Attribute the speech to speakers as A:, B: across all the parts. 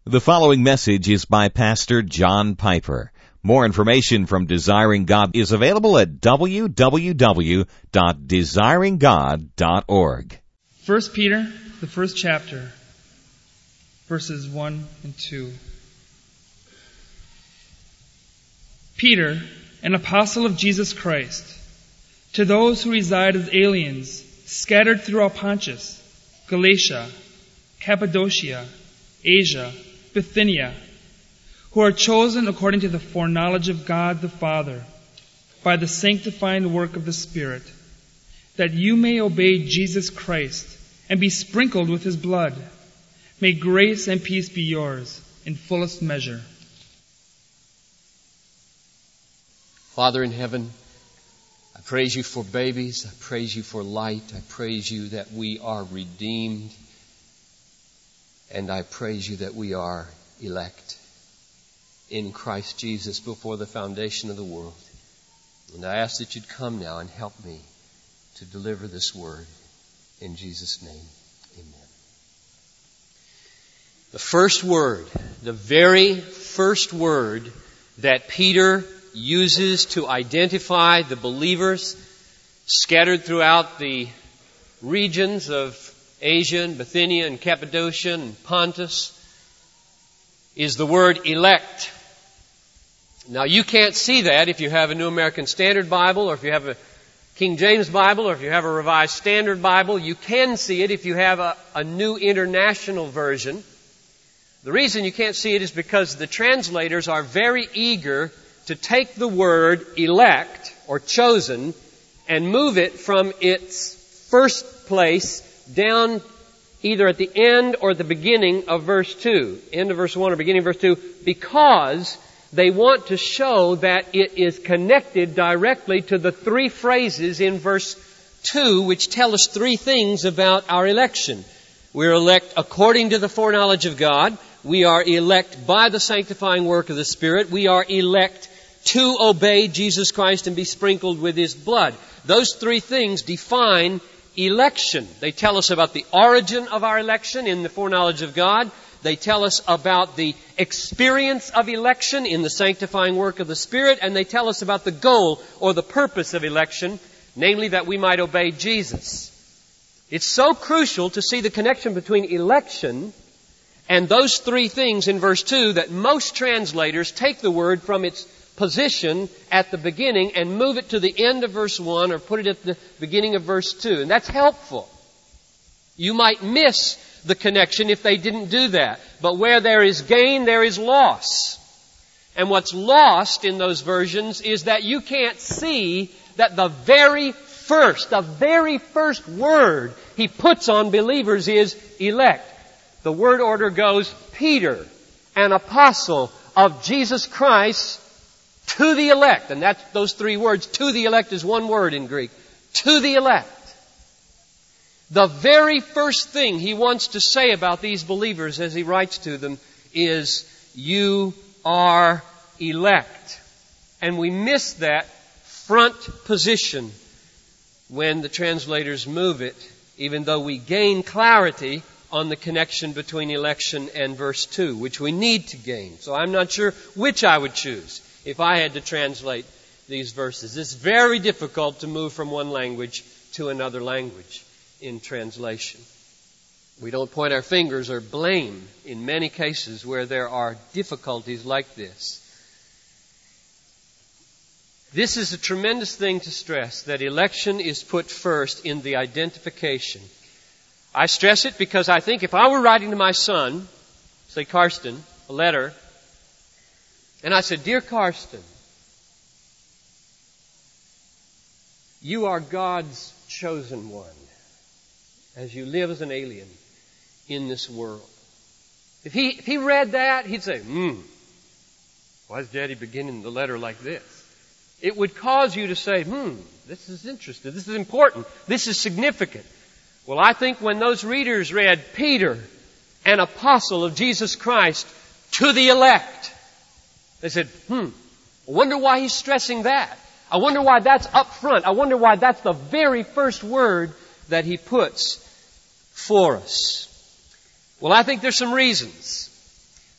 A: The following message is by Pastor John Piper. More information from Desiring God is available at www.desiringgod.org.
B: 1 Peter, the first chapter, verses 1 and 2. Peter, an apostle of Jesus Christ, to those who reside as aliens, scattered throughout Pontus, Galatia, Cappadocia, Asia, Bithynia, who are chosen according to the foreknowledge of God the Father, by the sanctifying work of the Spirit, that you may obey Jesus Christ and be sprinkled with His blood. May grace and peace be yours in fullest measure.
C: Father in heaven, I praise You for babies. I praise You for light. I praise You that we are redeemed. And I praise You that we are elect in Christ Jesus before the foundation of the world. And I ask that You'd come now and help me to deliver this word. In Jesus' name, amen. The first word, the very first word that Peter uses to identify the believers scattered throughout the regions of Asia and Bithynia and Cappadocia and Pontus is the word elect. Now you can't see that if you have a New American Standard Bible or if you have a King James Bible or if you have a Revised Standard Bible. You can see it if you have a New International Version. The reason you can't see it is because the translators are very eager to take the word elect or chosen and move it from its first place down either at the end or the beginning of verse 2. End of verse 1 or beginning of verse 2, because they want to show that it is connected directly to the three phrases in verse 2 which tell us three things about our election. We're elect according to the foreknowledge of God. We are elect by the sanctifying work of the Spirit. We are elect to obey Jesus Christ and be sprinkled with His blood. Those three things define election. They tell us about the origin of our election in the foreknowledge of God. They tell us about the experience of election in the sanctifying work of the Spirit. And they tell us about the goal or the purpose of election, namely that we might obey Jesus. It's so crucial to see the connection between election and those three things in verse 2 that most translators take the word from its position at the beginning and move it to the end of verse 1 or put it at the beginning of verse 2. And that's helpful. You might miss the connection if they didn't do that. But where there is gain, there is loss. And what's lost in those versions is that you can't see that the very first word he puts on believers is elect. The word order goes, Peter, an apostle of Jesus Christ, to the elect. And that's those three words. To the elect is one word in Greek. To the elect. The very first thing he wants to say about these believers as he writes to them is, you are elect. And we miss that front position when the translators move it, even though we gain clarity on the connection between election and verse 2, which we need to gain. So I'm not sure which I would choose if I had to translate these verses. It's very difficult to move from one language to another language in translation. We don't point our fingers or blame in many cases where there are difficulties like this. This is a tremendous thing to stress, that election is put first in the identification. I stress it because I think if I were writing to my son, say Karsten, a letter, and I said, Dear Karsten, you are God's chosen one as you live as an alien in this world. If he read that, he'd say, why is Daddy beginning the letter like this? It would cause you to say, this is interesting, this is important, this is significant. Well, I think when those readers read Peter, an apostle of Jesus Christ, to the elect, they said, I wonder why he's stressing that. I wonder why that's up front. I wonder why that's the very first word that he puts for us. Well, I think there's some reasons.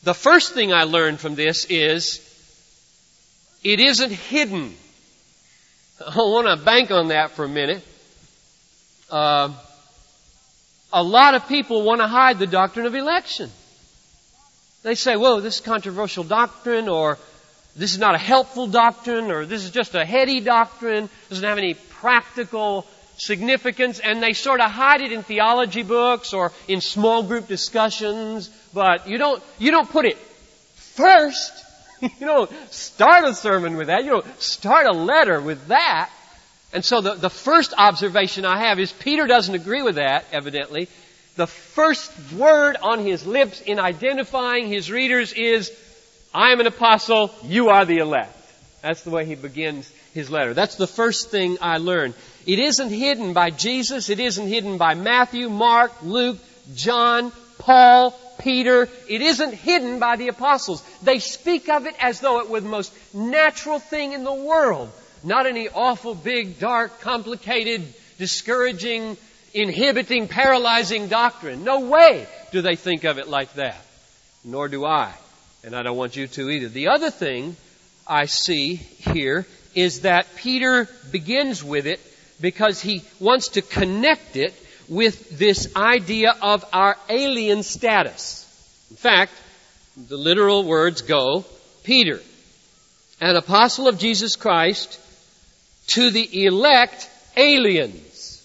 C: The first thing I learned from this is it isn't hidden. I want to bank on that for a minute. A lot of people want to hide the doctrine of election. They say, whoa, this is controversial doctrine, or this is not a helpful doctrine, or this is just a heady doctrine, doesn't have any practical significance, and they sort of hide it in theology books or in small group discussions, but you don't put it first. You don't start a sermon with that. You don't start a letter with that. And so the first observation I have is Peter doesn't agree with that, evidently. The first word on his lips in identifying his readers is, I am an apostle, you are the elect. That's the way he begins his letter. That's the first thing I learned. It isn't hidden by Jesus. It isn't hidden by Matthew, Mark, Luke, John, Paul, Peter. It isn't hidden by the apostles. They speak of it as though it were the most natural thing in the world. Not any awful, big, dark, complicated, discouraging, inhibiting, paralyzing doctrine. No way do they think of it like that. Nor do I. And I don't want you to either. The other thing I see here is that Peter begins with it because he wants to connect it with this idea of our alien status. In fact, the literal words go, Peter, an apostle of Jesus Christ, to the elect aliens.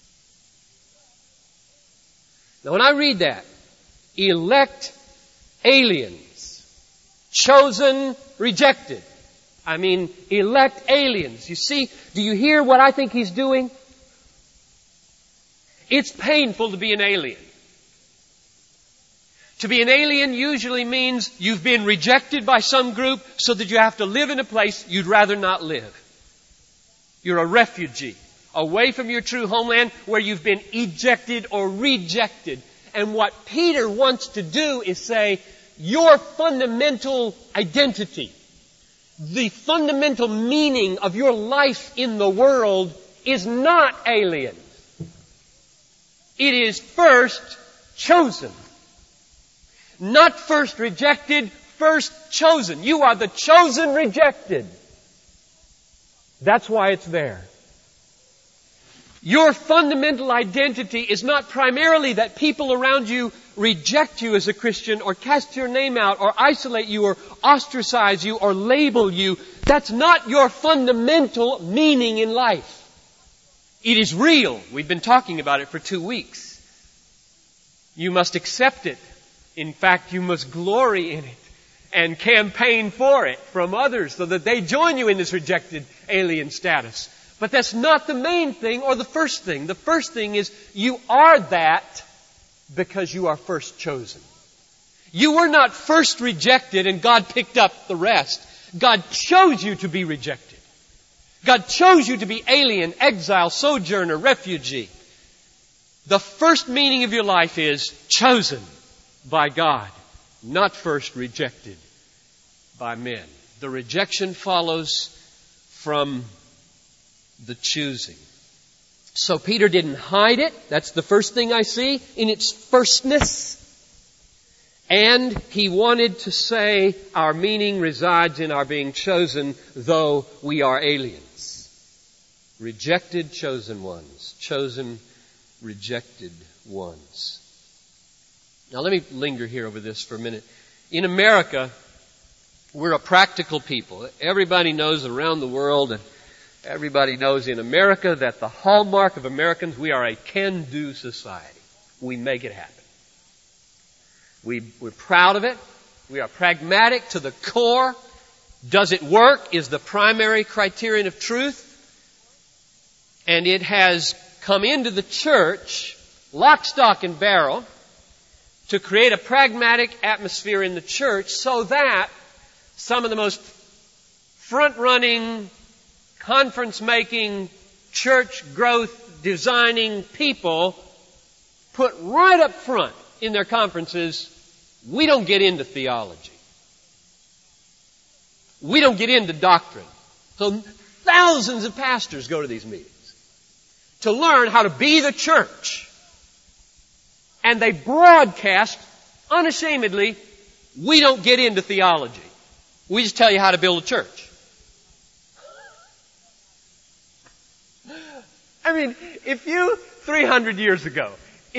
C: Now when I read that, elect aliens, chosen, rejected. I mean, elect aliens. You see, do you hear what I think he's doing? It's painful to be an alien. To be an alien usually means you've been rejected by some group so that you have to live in a place you'd rather not live. You're a refugee, away from your true homeland where you've been ejected or rejected. And what Peter wants to do is say, your fundamental identity, the fundamental meaning of your life in the world is not alien. It is first chosen. Not first rejected, first chosen. You are the chosen rejected. That's why it's there. Your fundamental identity is not primarily that people around you reject you as a Christian or cast your name out or isolate you or ostracize you or label you. That's not your fundamental meaning in life. It is real. We've been talking about it for 2 weeks. You must accept it. In fact, you must glory in it and campaign for it from others so that they join you in this rejected alien status. But that's not the main thing or the first thing. The first thing is you are that because you are first chosen. You were not first rejected and God picked up the rest. God chose you to be rejected. God chose you to be alien, exile, sojourner, refugee. The first meaning of your life is chosen by God, not first rejected by men. The rejection follows from the choosing. So Peter didn't hide it. That's the first thing I see in its firstness. And he wanted to say our meaning resides in our being chosen, though we are aliens. Rejected, chosen ones. Chosen, rejected ones. Now let me linger here over this for a minute. In America, we're a practical people. Everybody knows around the world and everybody knows in America that the hallmark of Americans, we are a can-do society. We make it happen. We're proud of it. We are pragmatic to the core. Does it work is the primary criterion of truth. And it has come into the church, lock, stock, and barrel, to create a pragmatic atmosphere in the church so that some of the most front-running, conference-making, church growth designing people put right up front in their conferences, we don't get into theology. We don't get into doctrine. So thousands of pastors go to these meetings to learn how to be the church. And they broadcast unashamedly We don't get into theology. We just tell you how to build a church. I mean, if you 300 years ago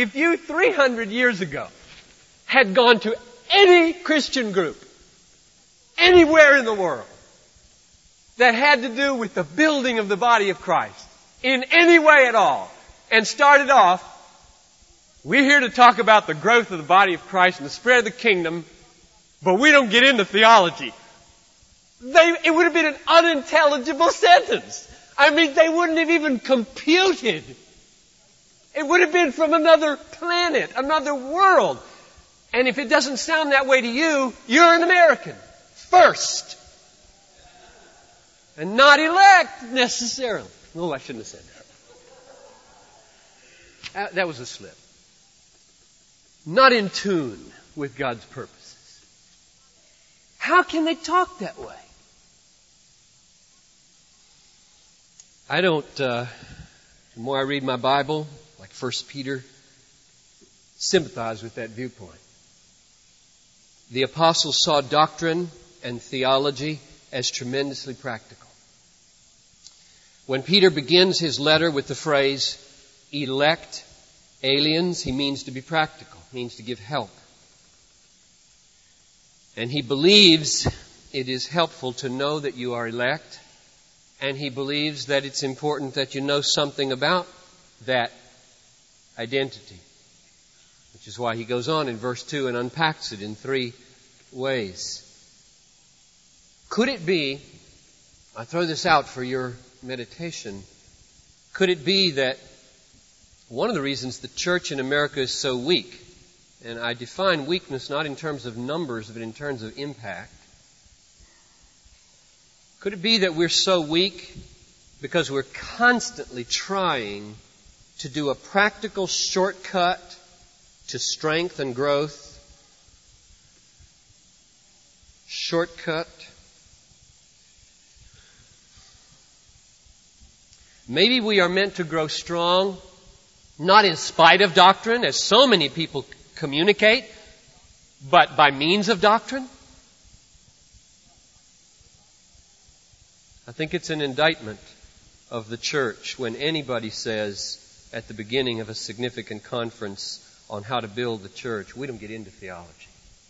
C: had gone to any Christian group anywhere in the world that had to do with the building of the body of Christ in any way at all, and started off, we're here to talk about the growth of the body of Christ and the spread of the kingdom, but we don't get into theology. It would have been an unintelligible sentence. I mean, they wouldn't have even computed. It would have been from another planet, another world. And if it doesn't sound that way to you, you're an American. First. And not elect, necessarily. Oh, I shouldn't have said that. That was a slip. Not in tune with God's purposes. How can they talk that way? I don't, the more I read my Bible, like 1 Peter, sympathize with that viewpoint. The apostles saw doctrine and theology as tremendously practical. When Peter begins his letter with the phrase, elect aliens, he means to be practical, means to give help. And he believes it is helpful to know that you are elect, and he believes that it's important that you know something about that identity. Which is why he goes on in verse 2 and unpacks it in 3 ways. Could it be, I throw this out for your meditation, could it be that one of the reasons the church in America is so weak, and I define weakness not in terms of numbers, but in terms of impact, could it be that we're so weak because we're constantly trying to do a practical shortcut to strength and growth? Shortcut. Maybe we are meant to grow strong, not in spite of doctrine, as so many people communicate, but by means of doctrine. I think it's an indictment of the church when anybody says at the beginning of a significant conference on how to build the church, we don't get into theology.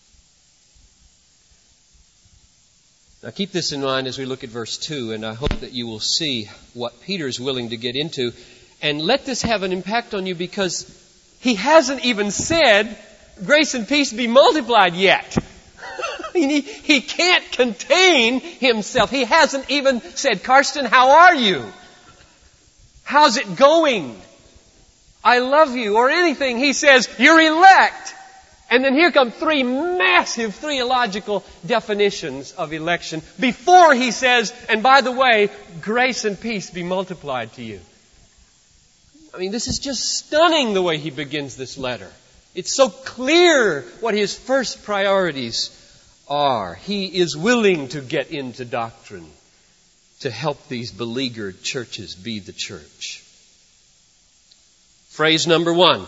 C: Now keep this in mind as we look at verse 2, and I hope that you will see what Peter is willing to get into. And let this have an impact on you, because he hasn't even said, grace and peace be multiplied yet. He can't contain himself. He hasn't even said, Karsten, how are you? How's it going? I love you, or anything. He says, you're elect. And then here come 3 massive theological definitions of election before he says, and by the way, grace and peace be multiplied to you. I mean, this is just stunning the way he begins this letter. It's so clear what his first priorities are. He is willing to get into doctrine to help these beleaguered churches be the church. Phrase number 1.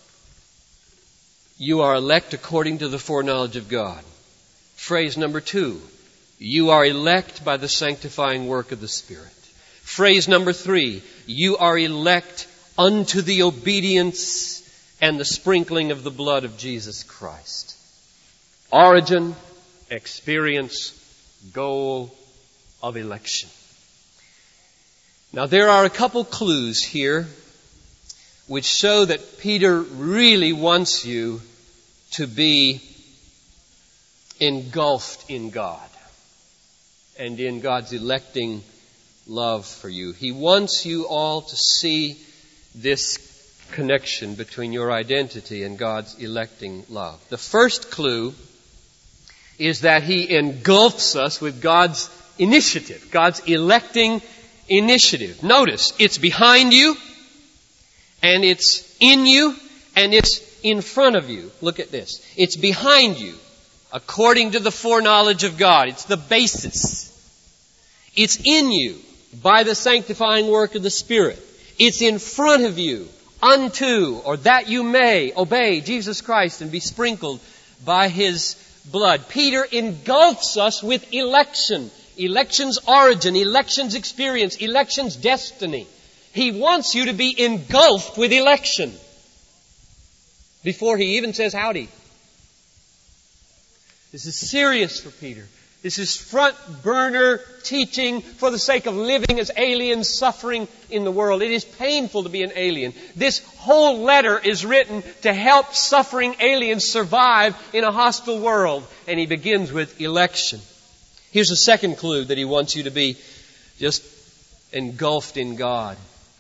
C: You are elect according to the foreknowledge of God. Phrase number 2. You are elect by the sanctifying work of the Spirit. Phrase number 3. You are elect unto the obedience and the sprinkling of the blood of Jesus Christ. Origin, experience, goal of election. Now there are a couple clues here which show that Peter really wants you to be engulfed in God and in God's electing love for you. He wants you all to see this connection between your identity and God's electing love. The first clue is that He engulfs us with God's initiative, God's electing initiative. Notice, it's behind you, and it's in you, and it's in front of you. Look at this. It's behind you, according to the foreknowledge of God. It's the basis. It's in you, by the sanctifying work of the Spirit. It's in front of you, unto, or that you may obey Jesus Christ and be sprinkled by His blood. Peter engulfs us with election. Election's origin, election's experience, election's destiny. He wants you to be engulfed with election before he even says howdy. This is serious for Peter. This is front burner teaching for the sake of living as aliens suffering in the world. It is painful to be an alien. This whole letter is written to help suffering aliens survive in a hostile world. And he begins with election. Here's a second clue that he wants you to be just engulfed in God.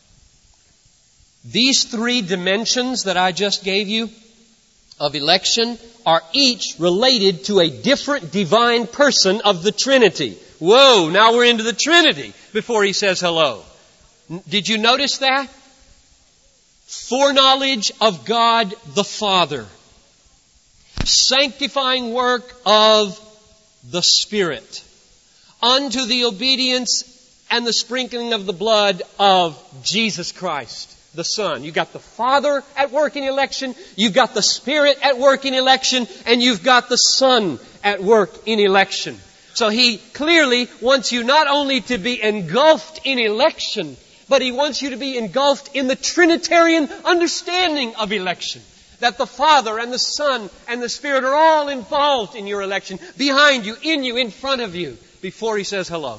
C: These three dimensions that I just gave you of election are each related to a different divine person of the Trinity. Whoa, now we're into the Trinity before he says hello. Did you notice that? Foreknowledge of God the Father. Sanctifying work of the Spirit. Unto the obedience and the sprinkling of the blood of Jesus Christ, the Son. You've got the Father at work in election, you've got the Spirit at work in election, and you've got the Son at work in election. So he clearly wants you not only to be engulfed in election, but he wants you to be engulfed in the Trinitarian understanding of election. That the Father and the Son and the Spirit are all involved in your election, behind you, in you, in front of you, before he says hello.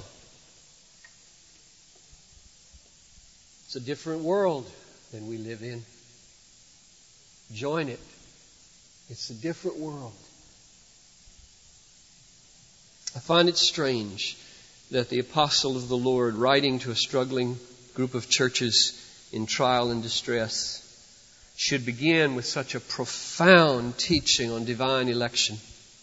C: It's a different world than we live in. Join it. It's a different world. I find it strange that the apostle of the Lord, writing to a struggling group of churches in trial and distress, should begin with such a profound teaching on divine election.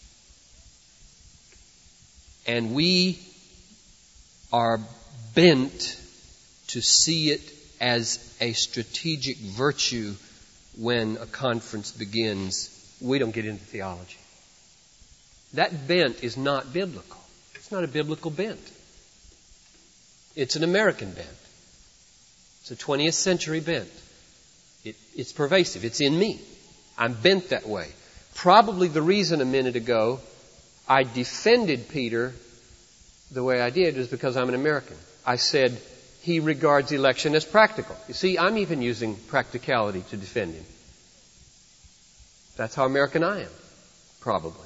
C: And we are bent to see it as a strategic virtue when a conference begins. We don't get into theology. That bent is not biblical. It's not a biblical bent. It's an American bent. It's a 20th century bent. It's pervasive. It's in me. I'm bent that way. Probably the reason a minute ago I defended Peter the way I did is because I'm an American. I said he regards election as practical. You see, I'm even using practicality to defend him. That's how American I am, probably.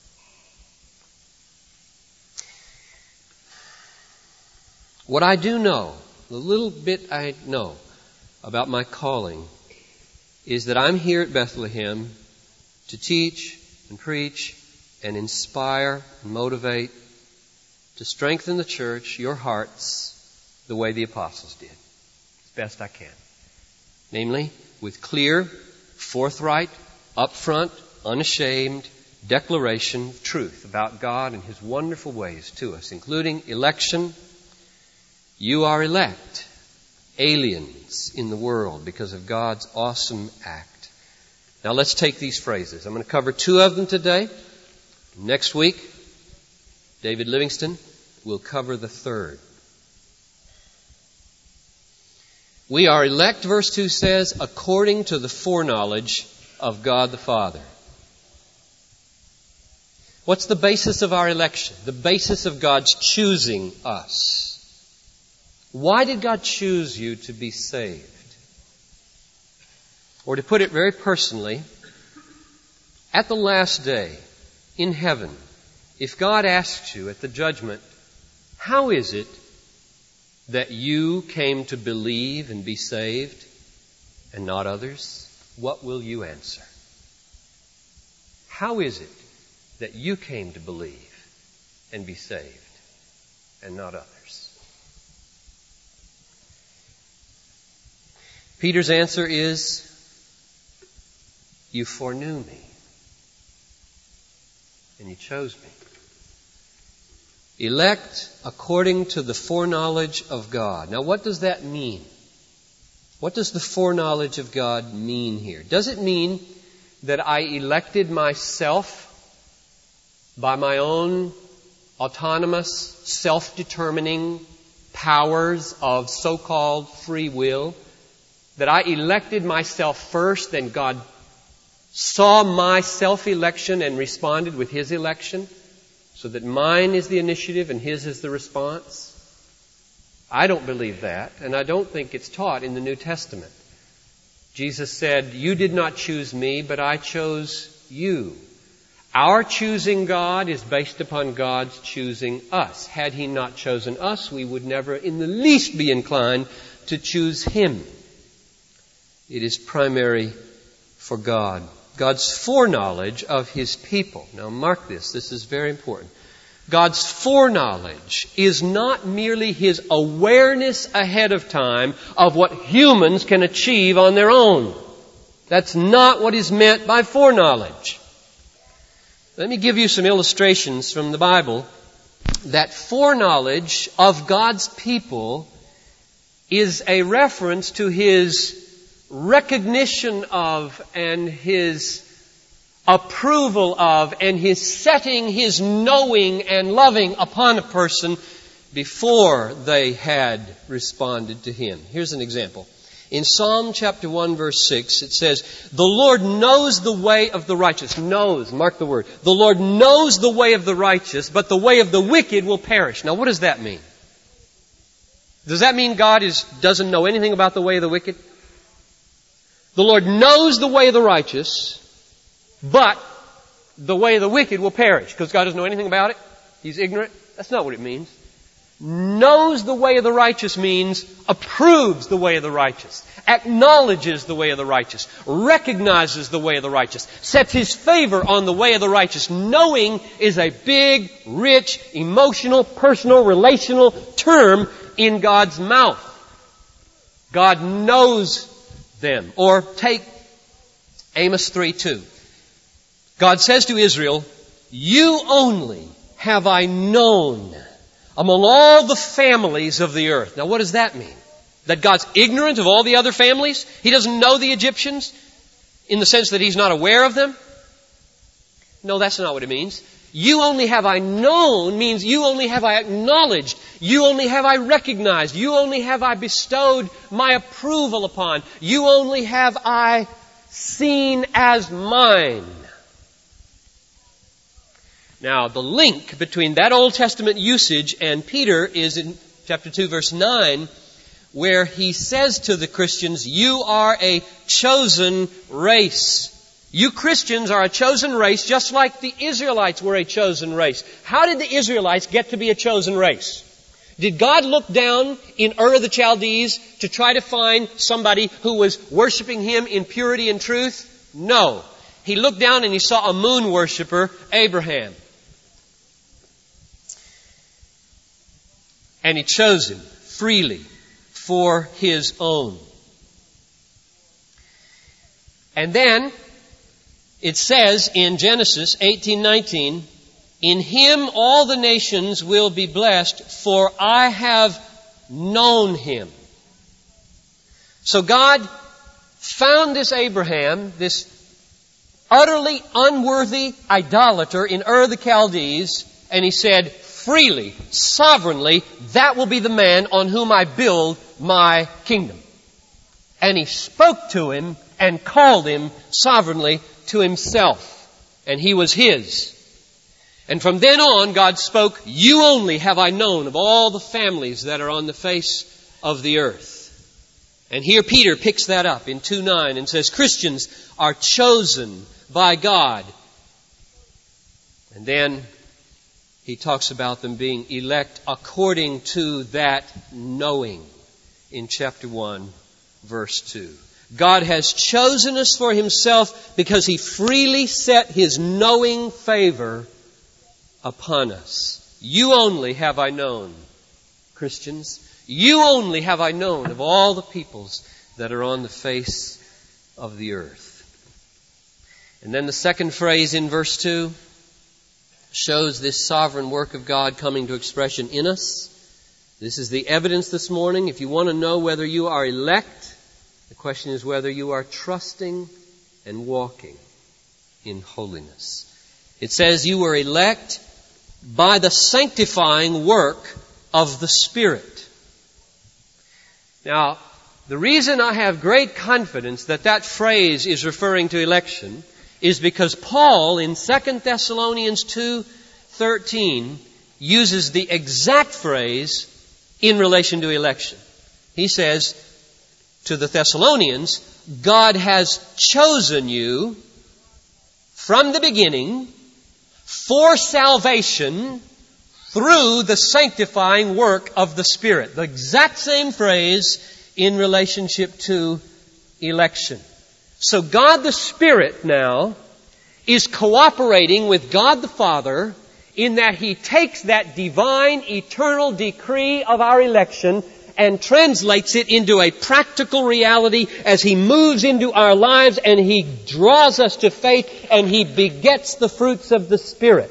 C: What I do know, the little bit I know about my calling, is that I'm here at Bethlehem to teach and preach and inspire and motivate, to strengthen the church, your hearts, the way the apostles did, as best I can. Namely, with clear, forthright, upfront, unashamed declaration of truth about God and His wonderful ways to us, including election. You are elect, aliens in the world because of God's awesome act. Now let's take these phrases. I'm going to cover two of them today. Next week, David Livingston will cover the third. We are elect, verse 2 says, according to the foreknowledge of God the Father. What's the basis of our election? The basis of God's choosing us. Why did God choose you to be saved? Or to put it very personally, at the last day, in heaven, if God asks you at the judgment, how is it that you came to believe and be saved and not others? What will you answer? How is it that you came to believe and be saved and not others? Peter's answer is, you foreknew me and you chose me. Elect according to the foreknowledge of God. Now what does that mean? What does the foreknowledge of God mean here? Does it mean that I elected myself by my own autonomous, self-determining powers of so-called free will? That I elected myself first, then God saw my self-election and responded with His election, so that mine is the initiative and His is the response? I don't believe that, and I don't think it's taught in the New Testament. Jesus said, "You did not choose me, but I chose you." Our choosing God is based upon God's choosing us. Had He not chosen us, we would never in the least be inclined to choose Him. It is primary for God. God's foreknowledge of His people. Now mark this. This is very important. God's foreknowledge is not merely His awareness ahead of time of what humans can achieve on their own. That's not what is meant by foreknowledge. Let me give you some illustrations from the Bible that foreknowledge of God's people is a reference to His recognition of and His approval of and His setting His knowing and loving upon a person before they had responded to Him. Here's an example. In Psalm chapter 1 verse 6 it says, "The Lord knows the way of the righteous." Knows, mark the word. The Lord knows the way of the righteous, but the way of the wicked will perish. Now what does that mean? Does that mean God doesn't know anything about the way of the wicked? The Lord knows the way of the righteous, but the way of the wicked will perish because God doesn't know anything about it. He's ignorant. That's not what it means. Knows the way of the righteous means approves the way of the righteous, acknowledges the way of the righteous, recognizes the way of the righteous, sets His favor on the way of the righteous. Knowing is a big, rich, emotional, personal, relational term in God's mouth. God knows them. Or take Amos 3:2. God says to Israel, "You only have I known among all the families of the earth." Now what does that mean? That God's ignorant of all the other families? He doesn't know the Egyptians in the sense that He's not aware of them? No, that's not what it means. You only have I known means you only have I acknowledged. You only have I recognized. You only have I bestowed my approval upon. You only have I seen as mine. Now, the link between that Old Testament usage and Peter is in chapter 2, verse 9, where he says to the Christians, "You are a chosen race." You Christians are a chosen race, just like the Israelites were a chosen race. How did the Israelites get to be a chosen race? Did God look down in Ur of the Chaldees to try to find somebody who was worshiping Him in purity and truth? No. He looked down and He saw a moon worshiper, Abraham. And He chose him freely for His own. And then it says in Genesis 18:19, "In Him all the nations will be blessed, for I have known Him." So God found this Abraham, this utterly unworthy idolater in Ur of the Chaldees, and He said, freely, sovereignly, that will be the man on whom I build my kingdom. And He spoke to him and called him sovereignly to Himself. And he was His. And from then on, God spoke, "You only have I known of all the families that are on the face of the earth." And here Peter picks that up in 2:9 and says, Christians are chosen by God. And then he talks about them being elect according to that knowing in chapter 1, verse 2. God has chosen us for Himself because He freely set His knowing favor upon us. You only have I known, Christians. You only have I known of all the peoples that are on the face of the earth. And then the second phrase in verse 2 shows this sovereign work of God coming to expression in us. This is the evidence this morning. If you want to know whether you are elect, the question is whether you are trusting and walking in holiness. It says you were elect by the sanctifying work of the Spirit. Now, the reason I have great confidence that that phrase is referring to election is because Paul in 2 Thessalonians 2:13 uses the exact phrase in relation to election. He says to the Thessalonians, God has chosen you from the beginning for salvation through the sanctifying work of the Spirit. The exact same phrase in relationship to election. So God the Spirit now is cooperating with God the Father in that He takes that divine, eternal decree of our election and translates it into a practical reality as He moves into our lives and He draws us to faith and He begets the fruits of the Spirit.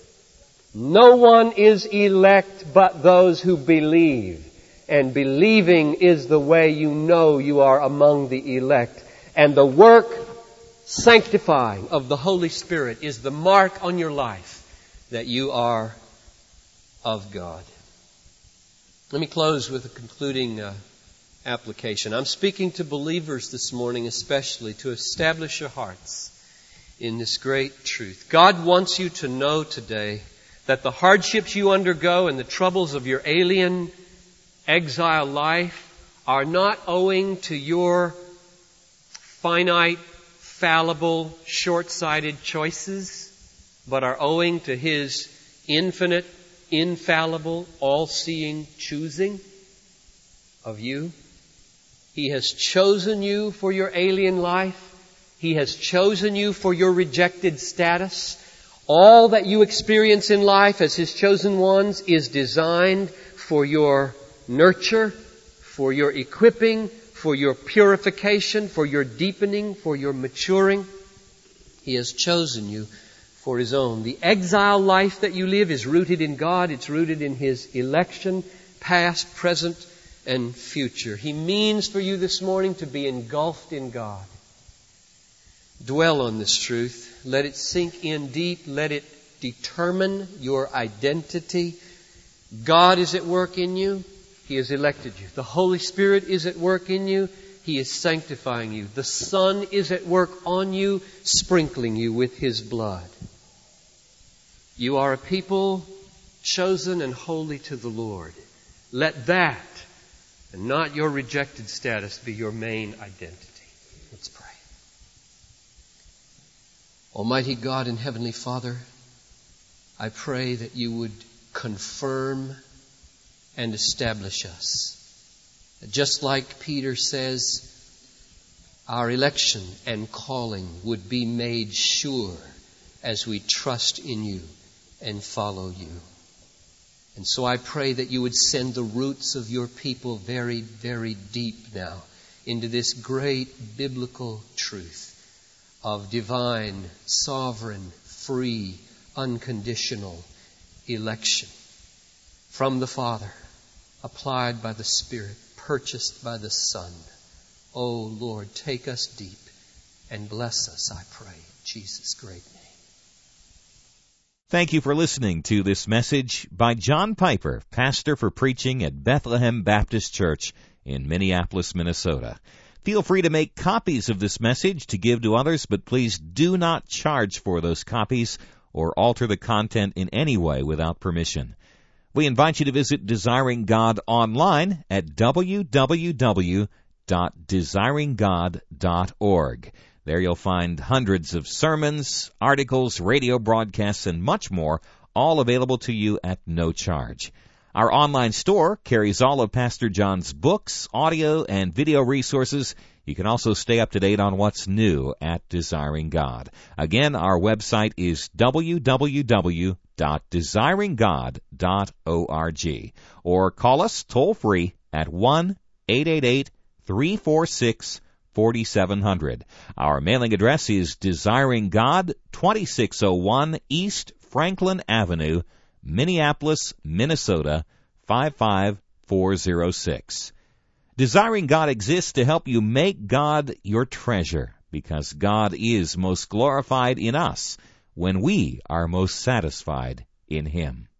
C: No one is elect but those who believe. And believing is the way you know you are among the elect. And the work sanctifying of the Holy Spirit is the mark on your life that you are of God. Let me close with a concluding application. I'm speaking to believers this morning especially to establish your hearts in this great truth. God wants you to know today that the hardships you undergo and the troubles of your alien exile life are not owing to your finite, fallible, short-sighted choices, but are owing to His infinite, infallible, all-seeing choosing of you. He has chosen you for your alien life. He has chosen you for your rejected status. All that you experience in life as His chosen ones is designed for your nurture, for your equipping, for your purification, for your deepening, for your maturing. He has chosen you for His own. The exile life that you live is rooted in God. It's rooted in His election, past, present, and future. He means for you this morning to be engulfed in God. Dwell on this truth. Let it sink in deep. Let it determine your identity. God is at work in you. He has elected you. The Holy Spirit is at work in you. He is sanctifying you. The Son is at work on you, sprinkling you with His blood. You are a people chosen and holy to the Lord. Let that, and not your rejected status, be your main identity. Let's pray. Almighty God and Heavenly Father, I pray that you would confirm and establish us. Just like Peter says, our election and calling would be made sure as we trust in you and follow you. And so I pray that you would send the roots of your people very, very deep now into this great biblical truth of divine, sovereign, free, unconditional election from the Father, applied by the Spirit, purchased by the Son. Oh Lord, take us deep and bless us, I pray, in Jesus' great name.
A: Thank you for listening to this message by John Piper, pastor for preaching at Bethlehem Baptist Church in Minneapolis, Minnesota. Feel free to make copies of this message to give to others, but please do not charge for those copies or alter the content in any way without permission. We invite you to visit Desiring God online at www.desiringgod.org. There you'll find hundreds of sermons, articles, radio broadcasts, and much more, all available to you at no charge. Our online store carries all of Pastor John's books, audio, and video resources. You can also stay up to date on what's new at Desiring God. Again, our website is www.desiringgod.org. Or call us toll-free at 1-888-346-4700. Our mailing address is Desiring God, 2601 East Franklin Avenue, Minneapolis, Minnesota, 55406. Desiring God exists to help you make God your treasure, because God is most glorified in us when we are most satisfied in Him.